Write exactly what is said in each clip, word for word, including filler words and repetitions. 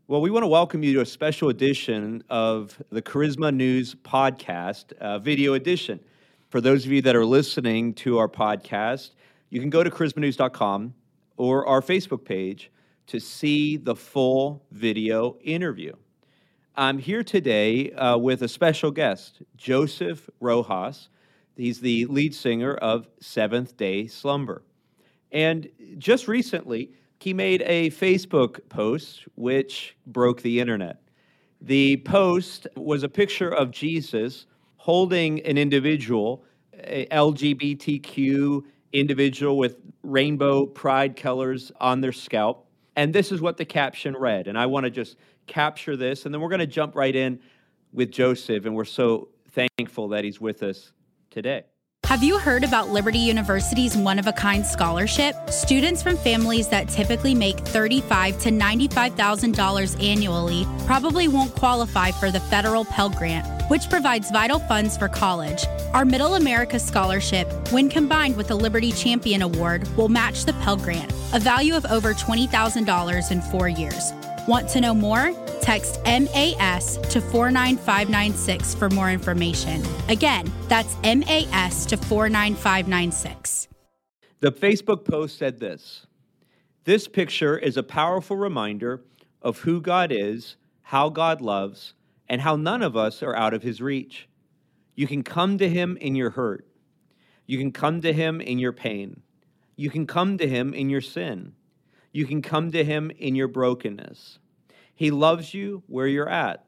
Well, we want to welcome you to a special edition of the Charisma News podcast, uh, video edition. For those of you that are listening to our podcast, you can go to charisma news dot com or our Facebook page to see the full video interview. I'm here today uh, with a special guest, Joseph Rojas. He's the lead singer of Seventh Day Slumber. And just recently, he made a Facebook post which broke the internet. The post was a picture of Jesus holding an individual, a L G B T Q individual with rainbow pride colors on their scalp. And this is what the caption read. And I want to just capture this, and then we're going to jump right in with Joseph, and we're so thankful that he's with us today. Have you heard about Liberty University's one-of-a-kind scholarship? Students from families that typically make thirty-five thousand to ninety-five thousand dollars annually probably won't qualify for the federal Pell Grant, which provides vital funds for college. Our Middle America Scholarship, when combined with the Liberty Champion Award, will match the Pell Grant, a value of over twenty thousand dollars in four years. Want to know more? Text M A S to four nine five nine six for more information. Again, that's M A S to four nine five nine six. The Facebook post said this: "This picture is a powerful reminder of who God is, how God loves, and how none of us are out of his reach. You can come to him in your hurt. You can come to him in your pain. You can come to him in your sin. You can come to him in your brokenness. He loves you where you're at.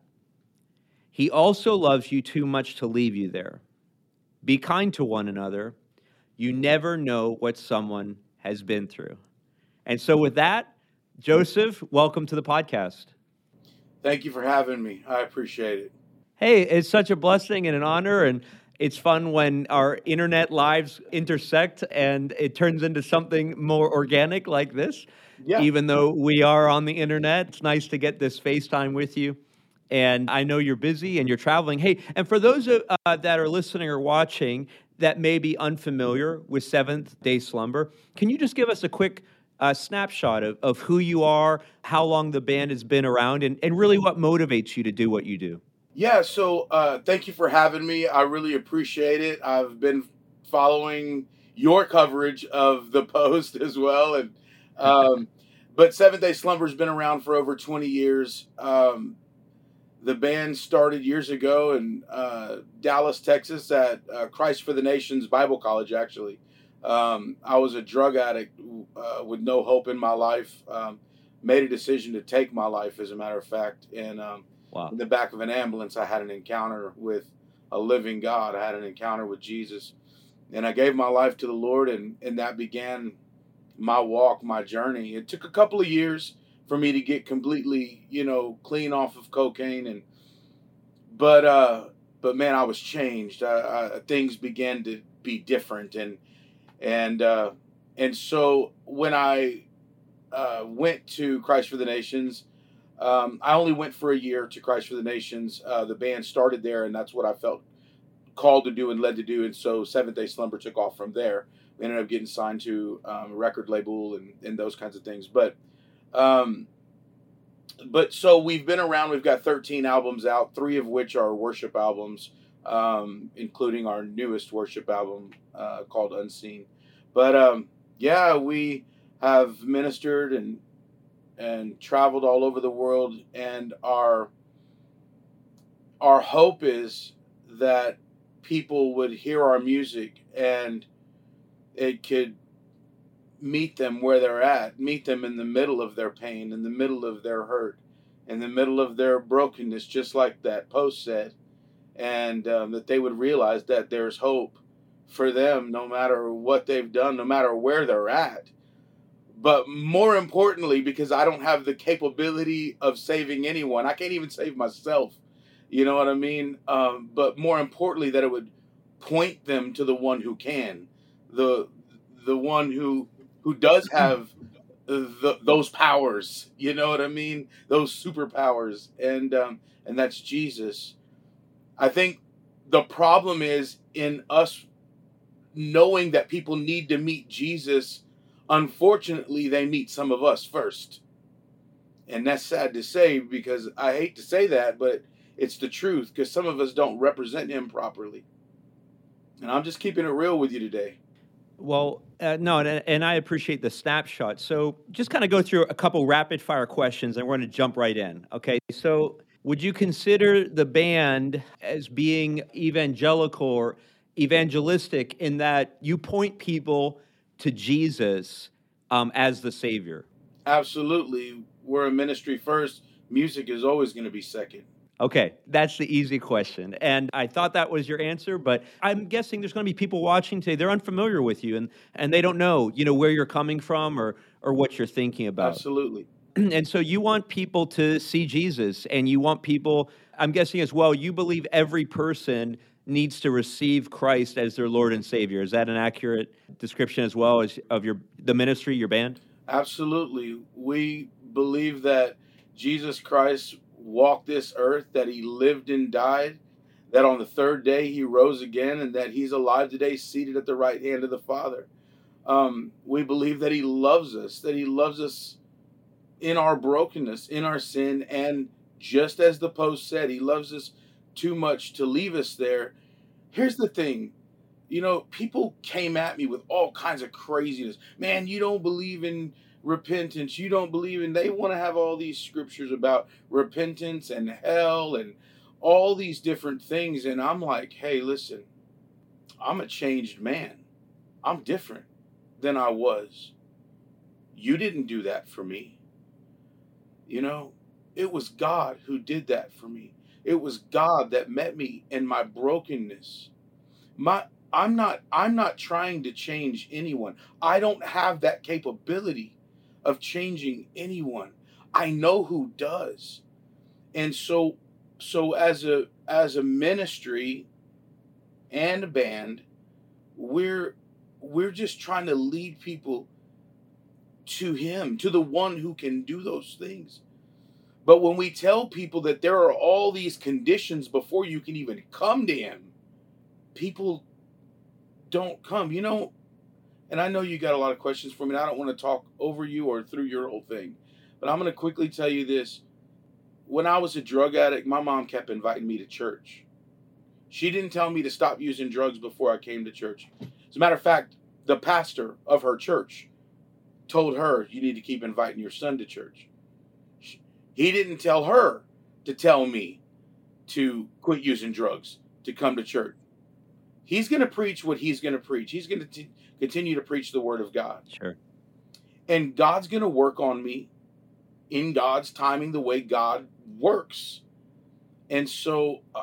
He also loves you too much to leave you there. Be kind to one another. You never know what someone has been through." And so with that, Joseph, welcome to the podcast. Thank you for having me. I appreciate it. Hey, it's such a blessing and an honor, and it's fun when our internet lives intersect and it turns into something more organic like this. Yeah. Even though we are on the internet, it's nice to get this FaceTime with you. And I know you're busy and you're traveling. Hey, and for those uh, that are listening or watching that may be unfamiliar with Seventh Day Slumber, can you just give us a quick uh, snapshot of, of who you are, how long the band has been around, and, and really what motivates you to do what you do? Yeah, so uh, thank you for having me. I really appreciate it. I've been following your coverage of the post as well. And um, but Seventh Day Slumber's been around for over twenty years. Um, the band started years ago in uh, Dallas, Texas at uh, Christ for the Nations Bible College, actually. Um, I was a drug addict uh, with no hope in my life. Um, made a decision to take my life, as a matter of fact. And um, Wow. in the back of an ambulance, I had an encounter with a living God. I had an encounter with Jesus. And I gave my life to the Lord, and, and that began my walk, my journey. It took a couple of years for me to get completely, you know, clean off of cocaine. And but uh, but man, I was changed. I, I, things began to be different, and and uh, and so when I uh, went to Christ for the Nations, um, I only went for a year to Christ for the Nations. Uh, the band started there, and that's what I felt called to do and led to do. And so Seventh Day Slumber took off from there. We ended up getting signed to um, a record label and, and those kinds of things. But um, but so we've been around. We've got thirteen albums out, three of which are worship albums, um, including our newest worship album uh, called Unseen. But um, yeah, we have ministered and and traveled all over the world, and our our hope is that people would hear our music and it could meet them where they're at, meet them in the middle of their pain, in the middle of their hurt, in the middle of their brokenness, just like that post said, and um, that they would realize that there's hope for them no matter what they've done, no matter where they're at. But more importantly, because I don't have the capability of saving anyone, I can't even save myself, you know what I mean? Um, but more importantly, that it would point them to the one who can, the the one who who does have the, those powers, you know what I mean? Those superpowers, and um, and that's Jesus. I think the problem is in us knowing that people need to meet Jesus. Unfortunately, they meet some of us first. And that's sad to say because I hate to say that, but it's the truth because some of us don't represent him properly. And I'm just keeping it real with you today. Well, uh, no, and, and I appreciate the snapshot. So just kind of go through a couple rapid fire questions and we're going to jump right in. Okay. So would you consider the band as being evangelical or evangelistic in that you point people to Jesus um, as the Savior? Absolutely. We're a ministry first. Music is always going to be second. Okay, that's the easy question. And I thought that was your answer, but I'm guessing there's going to be people watching today, they're unfamiliar with you and and they don't know, you know, where you're coming from or or what you're thinking about. Absolutely. And so you want people to see Jesus and you want people, I'm guessing as well, you believe every person needs to receive Christ as their Lord and Savior. Is that an accurate description as well as of your the ministry, your band? Absolutely. We believe that Jesus Christ walked this earth, that he lived and died, that on the third day he rose again, and that he's alive today, seated at the right hand of the Father. Um, we believe that he loves us, that he loves us in our brokenness, in our sin, and just as the post said, he loves us too much to leave us there. Here's the thing. You know, people came at me with all kinds of craziness. Man, you don't believe in repentance. You don't believe in, they want to have all these scriptures about repentance and hell and all these different things. And I'm like, hey, listen, I'm a changed man. I'm different than I was. You didn't do that for me. You know, it was God who did that for me. It was God that met me in my brokenness. My I'm not I'm not trying to change anyone. I don't have that capability of changing anyone. I know who does. And so so as a as a ministry and a band, we're we're just trying to lead people to him, to the one who can do those things. But when we tell people that there are all these conditions before you can even come to him, people don't come. You know, and I know you got a lot of questions for me, and I don't want to talk over you or through your whole thing, but I'm going to quickly tell you this. When I was a drug addict, my mom kept inviting me to church. She didn't tell me to stop using drugs before I came to church. As a matter of fact, the pastor of her church told her, you need to keep inviting your son to church. He didn't tell her to tell me to quit using drugs, to come to church. He's going to preach what he's going to preach. He's going to t- continue to preach the word of God. Sure. And God's going to work on me in God's timing, the way God works. And so, uh,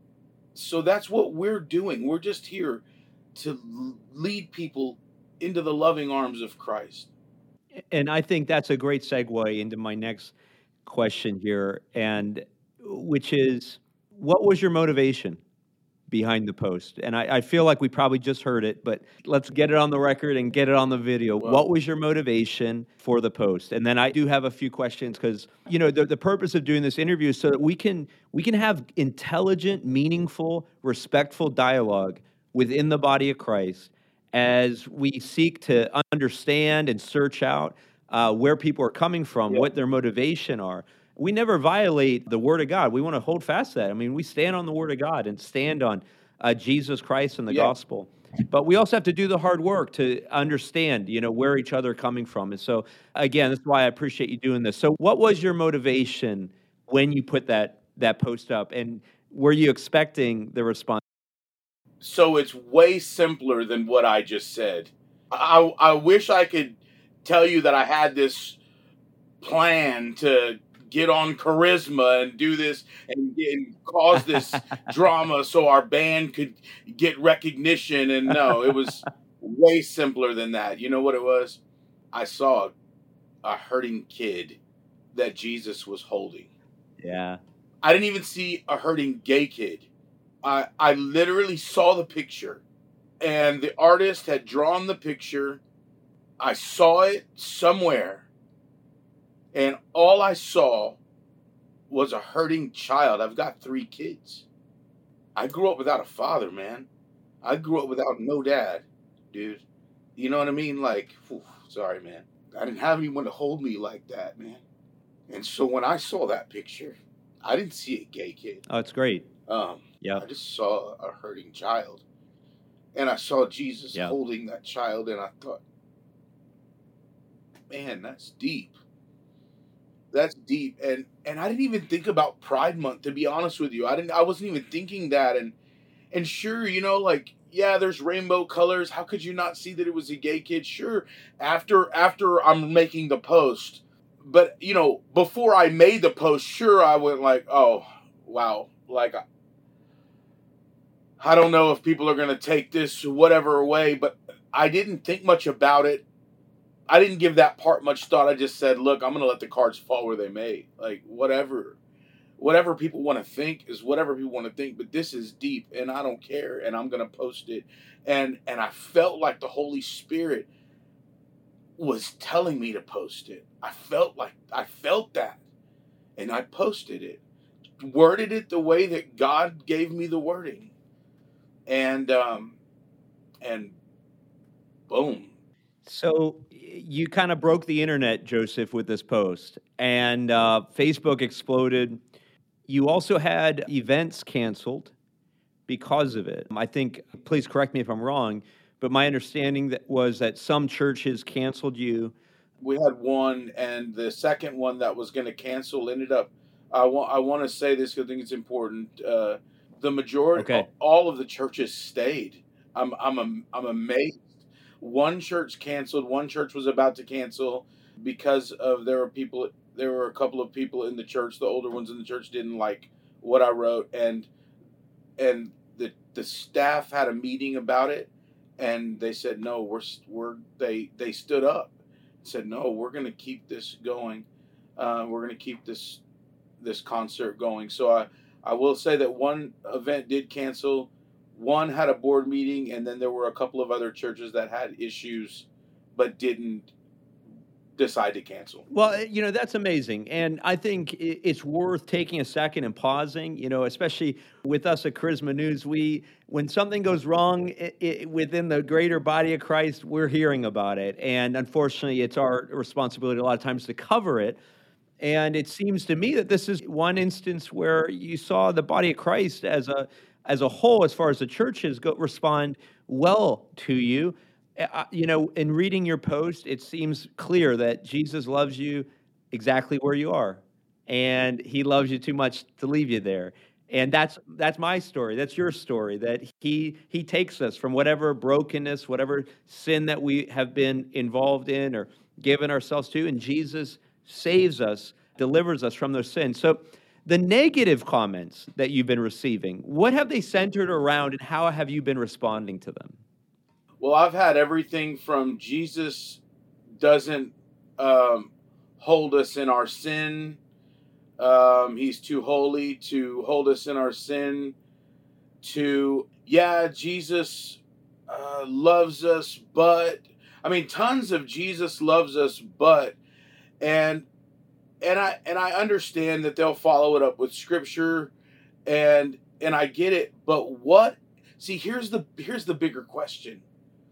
so that's what we're doing. We're just here to lead people into the loving arms of Christ. And I think that's a great segue into my next question here, and which is, what was your motivation behind the post? And I, I feel like we probably just heard it, but let's get it on the record and get it on the video. Well, what was your motivation for the post? And then I do have a few questions because, you know, the, the purpose of doing this interview is so that we can we can have intelligent, meaningful, respectful dialogue within the body of Christ as we seek to understand and search out uh, where people are coming from, yeah. what their motivation are. We never violate the Word of God. We want to hold fast to that. I mean, we stand on the Word of God and stand on uh, Jesus Christ and the yeah. gospel. But we also have to do the hard work to understand, you know, where each other are coming from. And so, again, that's why I appreciate you doing this. So what was your motivation when you put that that post up? And were you expecting the response? So it's way simpler than what I just said. I, I wish I could tell you that I had this plan to get on Charisma and do this and, and cause this drama so our band could get recognition. And no, it was way simpler than that. You know what it was? I saw a hurting kid that Jesus was holding. Yeah. I didn't even see a hurting gay kid. I, I literally saw the picture, and the artist had drawn the picture. I saw it somewhere, and all I saw was a hurting child. I've got three kids. I grew up without a father, man. I grew up without no dad, dude. You know what I mean? Like, whew, sorry, man. I didn't have anyone to hold me like that, man. And so when I saw that picture, I didn't see a gay kid. Oh, it's great. Um, Yeah. I just saw a hurting child. And I saw Jesus Yeah. holding that child, and I thought, man, that's deep. That's deep. And and I didn't even think about Pride Month, to be honest with you. I didn't I wasn't even thinking that. And and sure, you know, like, yeah, there's rainbow colors. How could you not see that it was a gay kid? Sure, after after I'm making the post. But, you know, before I made the post, sure, I went like, oh, wow. Like, I don't know if people are going to take this whatever way, but I didn't think much about it. I didn't give that part much thought. I just said, look, I'm going to let the cards fall where they may. Like, whatever. Whatever people want to think is whatever people want to think, but this is deep, and I don't care, and I'm going to post it. And and I felt like the Holy Spirit was telling me to post it. I felt like, I felt that, and I posted it. Worded it the way that God gave me the wording. And, um, and boom. So you kind of broke the internet, Joseph, with this post, and uh, Facebook exploded. You also had events canceled because of it. I think, please correct me if I'm wrong, but my understanding that was that some churches canceled you. We had one, and the second one that was going to cancel ended up, I want I want to say this because I think it's important. Uh, the majority, Okay. all of the churches stayed. I'm I'm I'm amazed. One church canceled. One church was about to cancel because of there were people. There were a couple of people in the church. The older ones in the church didn't like what I wrote, and and the the staff had a meeting about it, and they said no. We're we're they they stood up, said no. We're going to keep this going. Uh, we're going to keep this this concert going. So I I will say that one event did cancel. One had a board meeting, and then there were a couple of other churches that had issues, but didn't decide to cancel. Well, you know, that's amazing. And I think it's worth taking a second and pausing, you know, especially with us at Charisma News. We, when something goes wrong it, it, within the greater body of Christ, we're hearing about it. And unfortunately, it's our responsibility a lot of times to cover it. And it seems to me that this is one instance where you saw the body of Christ as a as a whole, as far as the churches go, respond well to you. Uh, you know, in reading your post, it seems clear that Jesus loves you exactly where you are, and he loves you too much to leave you there. And that's that's my story. That's your story. That he he takes us from whatever brokenness, whatever sin that we have been involved in or given ourselves to, and Jesus saves us, delivers us from those sins. So the negative comments that you've been receiving, what have they centered around, and how have you been responding to them? Well, I've had everything from Jesus doesn't um, hold us in our sin. Um, he's too holy to hold us in our sin. To, yeah, Jesus uh, loves us, but, I mean, tons of Jesus loves us, but, and and I and I understand that they'll follow it up with scripture, and and I get it, but what? See, here's the here's the bigger question.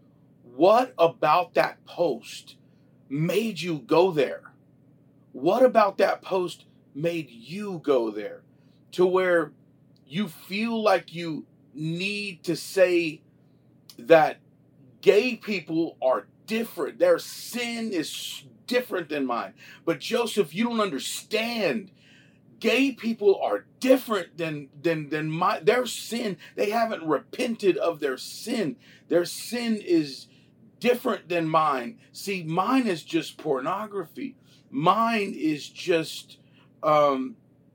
What about that post made you go there? What about that post made you go there to where you feel like you need to say that gay people are different? Their sin is different than mine. But Joseph, you don't understand. Gay people are different than than than my their sin. They haven't repented of their sin. Their sin is different than mine. See, mine is just pornography. Mine is just um,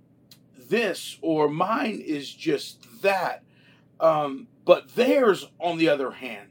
this, or mine is just that. Um, but theirs, on the other hand,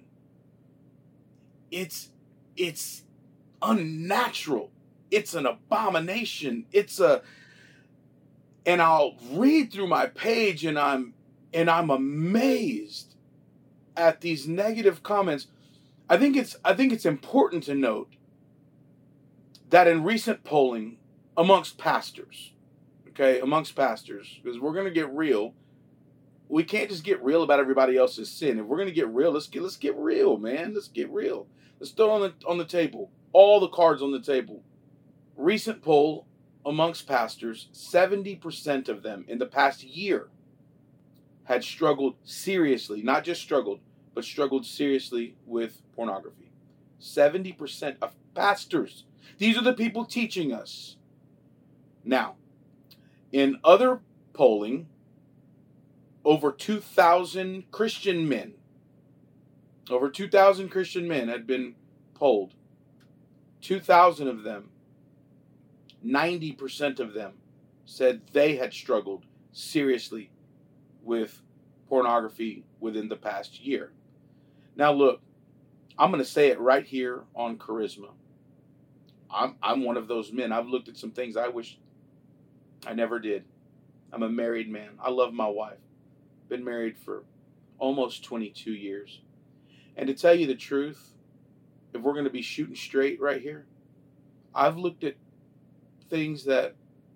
it's it's unnatural. It's an abomination. It's a, and I'll read through my page, and I'm and I'm amazed at these negative comments. I think it's I think it's important to note that in recent polling amongst pastors, okay, amongst pastors, because we're going to get real. We can't just get real about everybody else's sin. If we're going to get real, let's get let's get real, man. Let's get real. Let's throw on the on the table all the cards on the table. Recent poll, amongst pastors, seventy percent of them in the past year had struggled seriously, not just struggled, but struggled seriously with pornography. seventy percent of pastors. These are the people teaching us. Now, in other polling, over two thousand Christian men, over two thousand Christian men had been polled. two thousand of them, ninety percent of them said they had struggled seriously with pornography within the past year. Now look, I'm going to say it right here on Charisma. I'm I'm one of those men. I've looked at some things I wish I never did. I'm a married man. I love my wife. Been married for almost twenty-two years. And to tell you the truth, if we're going to be shooting straight right here, I've looked at things that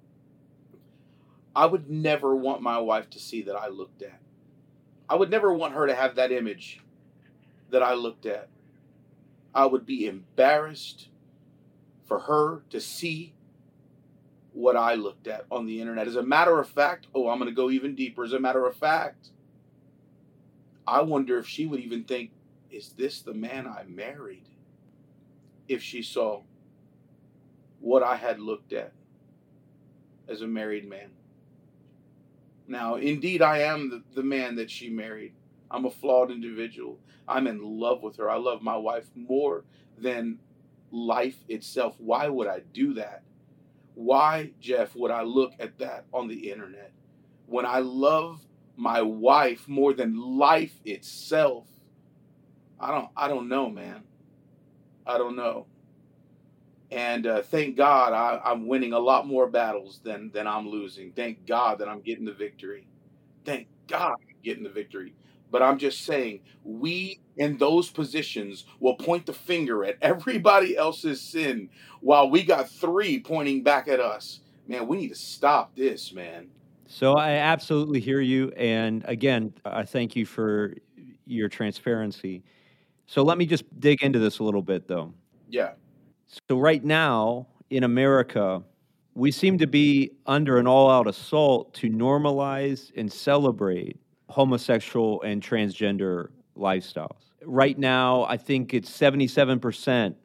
I would never want my wife to see that I looked at. I would never want her to have that image that I looked at. I would be embarrassed for her to see what I looked at on the internet. As a matter of fact, oh, I'm going to go even deeper. As a matter of fact, I wonder if she would even think, is this the man I married? If she saw what I had looked at as a married man. Now, indeed, I am the, the man that she married. I'm a flawed individual. I'm in love with her. I love my wife more than life itself. Why would I do that? Why, Jeff, would I look at that on the internet when I love my wife more than life itself? I don't, I don't know, man. I don't know. And uh, thank God I, I'm winning a lot more battles than, than I'm losing. Thank God that I'm getting the victory. Thank God I'm getting the victory. But I'm just saying, we in those positions will point the finger at everybody else's sin while we got three pointing back at us. Man, we need to stop this, man. So I absolutely hear you. And again, I thank you for your transparency. So let me just dig into this a little bit, though. Yeah. So right now in America, we seem to be under an all-out assault to normalize and celebrate homosexual and transgender lifestyles. Right now, I think it's seventy-seven percent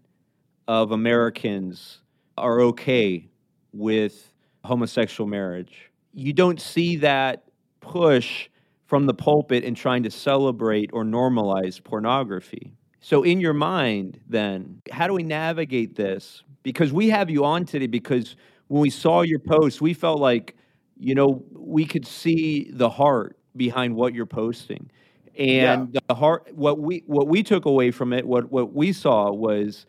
of Americans are okay with homosexual marriage. You don't see that push from the pulpit in trying to celebrate or normalize pornography. So in your mind, then, how do we navigate this? Because we have you on today because when we saw your post, we felt like, you know, we could see the heart behind what you're posting. And yeah. the heart, what we what we took away from it, what what we saw was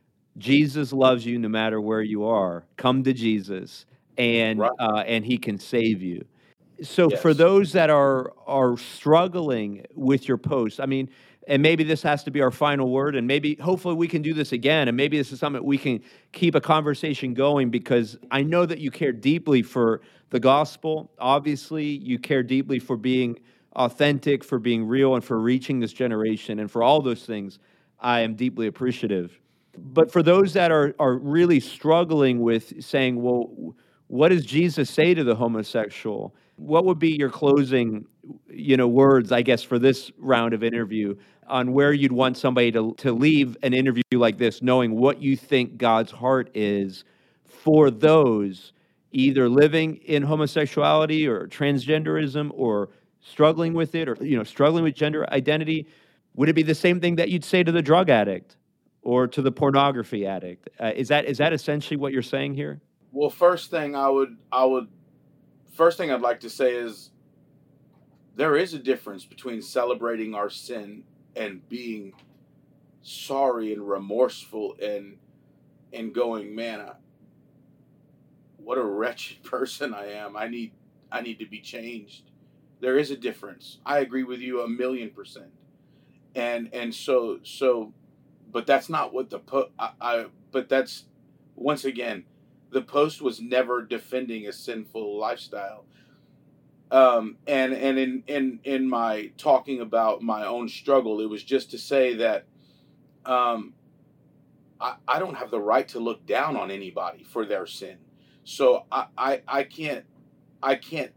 Jesus loves you no matter where you are. Come to Jesus, and right. uh, and He can save you. So yes. for those that are are struggling with your post, I mean, and maybe this has to be our final word, and maybe hopefully we can do this again, and maybe this is something we can keep a conversation going because I know that you care deeply for the gospel. Obviously, you care deeply for being authentic, for being real, and for reaching this generation, and for all those things, I am deeply appreciative. But for those that are are really struggling with saying, well, what does Jesus say to the homosexual? What would be your closing, you know, words, I guess, for this round of interview on where you'd want somebody to, to leave an interview like this, knowing what you think God's heart is for those either living in homosexuality or transgenderism or struggling with it or, you know, struggling with gender identity? Would it be the same thing that you'd say to the drug addict or to the pornography addict? Uh, is that is that essentially what you're saying here? Well, first thing I would I would First thing I'd like to say is there is a difference between celebrating our sin and being sorry and remorseful and and going, man, I, what a wretched person I am. I need I need to be changed. There is a difference. I agree with you a million percent. And and so so, but that's not what the po- I, I but that's once again. The post was never defending a sinful lifestyle. Um, and and in, in, in my talking about my own struggle, it was just to say that um, I, I don't have the right to look down on anybody for their sin. So I, I, I can't, I can't,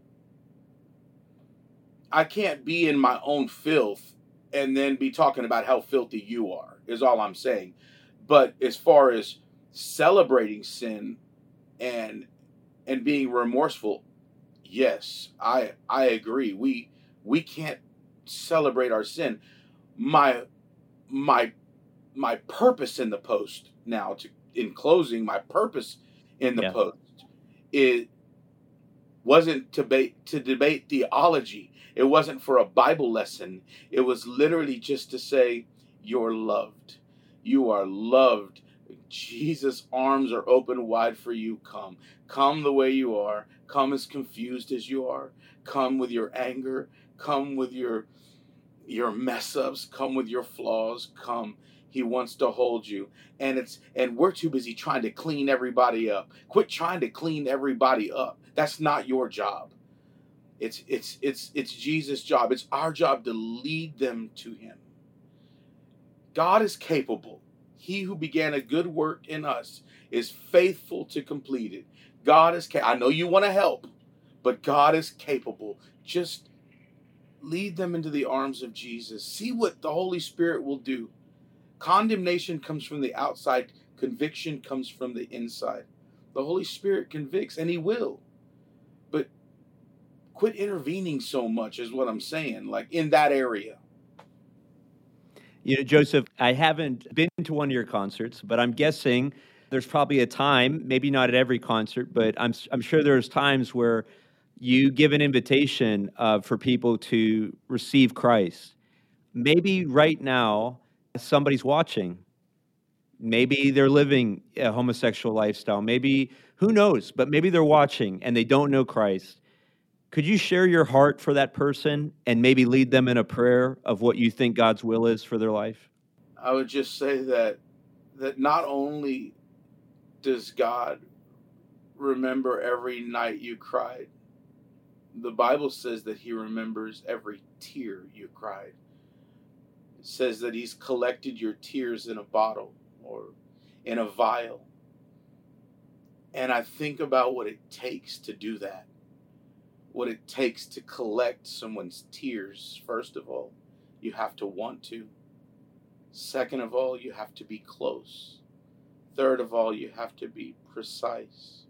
I can't be in my own filth and then be talking about how filthy you are, is all I'm saying. But as far as celebrating sin and and being remorseful, yes, I I agree. We we can't celebrate our sin. My my my purpose in the post now, to in closing, my purpose in the Yeah. post, it wasn't to debate to debate theology. It wasn't for a Bible lesson. It was literally just to say, you're loved. You are loved. Jesus' arms are open wide for you. Come. Come the way you are. Come as confused as you are. Come with your anger. Come with your your mess ups. Come with your flaws. Come. He wants to hold you. And it's and we're too busy trying to clean everybody up. Quit trying to clean everybody up. That's not your job. It's it's it's it's Jesus' job. It's our job to lead them to him. God is capable. He who began a good work in us is faithful to complete it. God is ca- I know you want to help, but God is capable. Just lead them into the arms of Jesus. See what the Holy Spirit will do. Condemnation comes from the outside. Conviction comes from the inside. The Holy Spirit convicts, and he will. But quit intervening so much is what I'm saying, like in that area. You know, Joseph, I haven't been to one of your concerts, but I'm guessing there's probably a time, maybe not at every concert, but I'm s- I'm sure there's times where you give an invitation uh, for people to receive Christ. Maybe right now somebody's watching. Maybe they're living a homosexual lifestyle. Maybe, who knows, but maybe they're watching and they don't know Christ. Could you share your heart for that person and maybe lead them in a prayer of what you think God's will is for their life? I would just say that that not only does God remember every night you cried, the Bible says that he remembers every tear you cried. It says that he's collected your tears in a bottle or in a vial. And I think about what it takes to do that. What it takes to collect someone's tears. First of all, you have to want to. Second of all, you have to be close. Third of all, you have to be precise.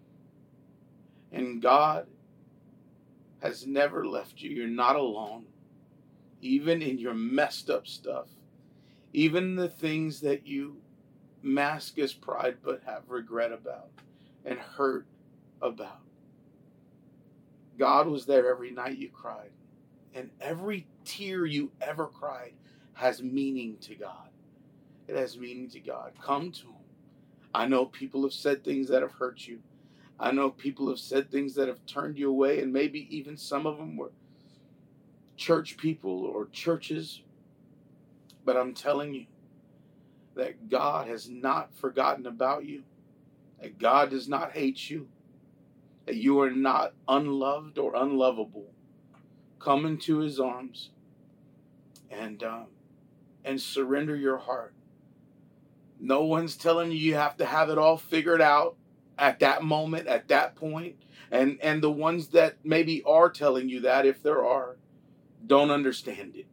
And God has never left you. You're not alone. Even in your messed up stuff. Even the things that you mask as pride but have regret about and hurt about. God was there every night you cried. And every tear you ever cried has meaning to God. It has meaning to God. Come to him. I know people have said things that have hurt you. I know people have said things that have turned you away, and maybe even some of them were church people or churches. But I'm telling you that God has not forgotten about you, that God does not hate you, that you are not unloved or unlovable. Come into his arms and um, and surrender your heart. No one's telling you you have to have it all figured out at that moment, at that point. And and the ones that maybe are telling you that, if there are, don't understand it.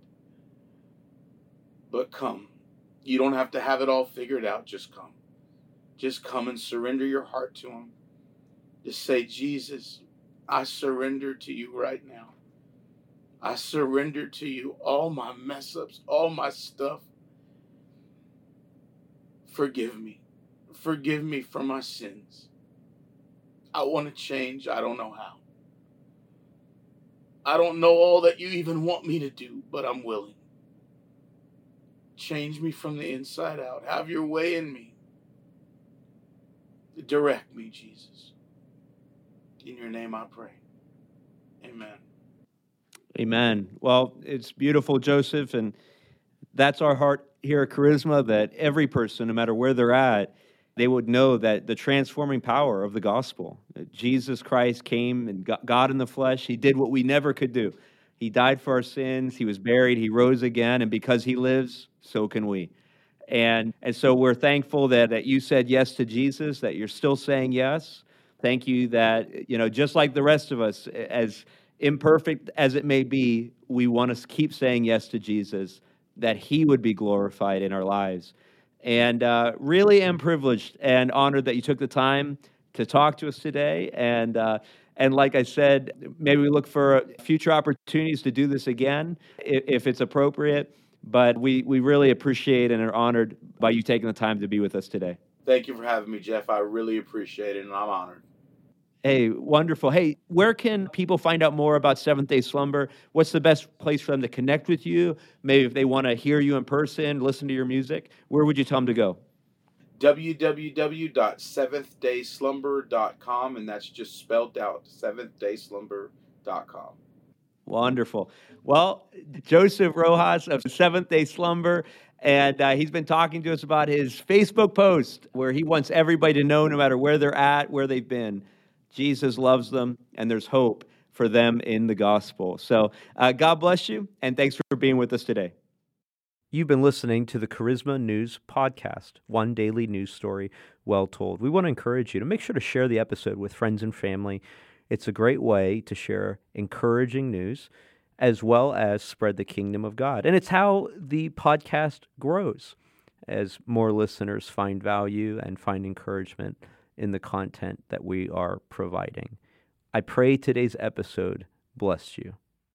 But come. You don't have to have it all figured out. Just come. Just come and surrender your heart to him. Just say, Jesus, I surrender to you right now. I surrender to you all my mess ups, all my stuff. Forgive me. Forgive me for my sins. I want to change. I don't know how. I don't know all that you even want me to do, but I'm willing. Change me from the inside out. Have your way in me. Direct me, Jesus. In your name I pray. Amen. Amen. Well, it's beautiful, Joseph, and that's our heart here at Charisma, that every person, no matter where they're at, they would know that the transforming power of the gospel, that Jesus Christ came and got God in the flesh. He did what we never could do. He died for our sins. He was buried. He rose again. And because he lives, so can we. And, and so we're thankful that, that you said yes to Jesus, that you're still saying yes, Thank you that, you know, just like the rest of us, as imperfect as it may be, we want to keep saying yes to Jesus, that he would be glorified in our lives. And uh, really am privileged and honored that you took the time to talk to us today. And uh, and like I said, maybe we look for future opportunities to do this again if, if it's appropriate. But we, we really appreciate and are honored by you taking the time to be with us today. Thank you for having me, Jeff. I really appreciate it, and I'm honored. Hey, wonderful. Hey, where can people find out more about Seventh Day Slumber? What's the best place for them to connect with you? Maybe if they want to hear you in person, listen to your music, where would you tell them to go? w w w dot seventh day slumber dot com, and that's just spelled out, seventh day slumber dot com. Wonderful. Well, Joseph Rojas of Seventh Day Slumber, and uh, he's been talking to us about his Facebook post where he wants everybody to know, no matter where they're at, where they've been, Jesus loves them, and there's hope for them in the gospel. So uh, God bless you, and thanks for being with us today. You've been listening to the Charisma News Podcast, one daily news story well told. We want to encourage you to make sure to share the episode with friends and family. It's a great way to share encouraging news as well as spread the kingdom of God. And it's how the podcast grows as more listeners find value and find encouragement in the content that we are providing. I pray today's episode blessed you.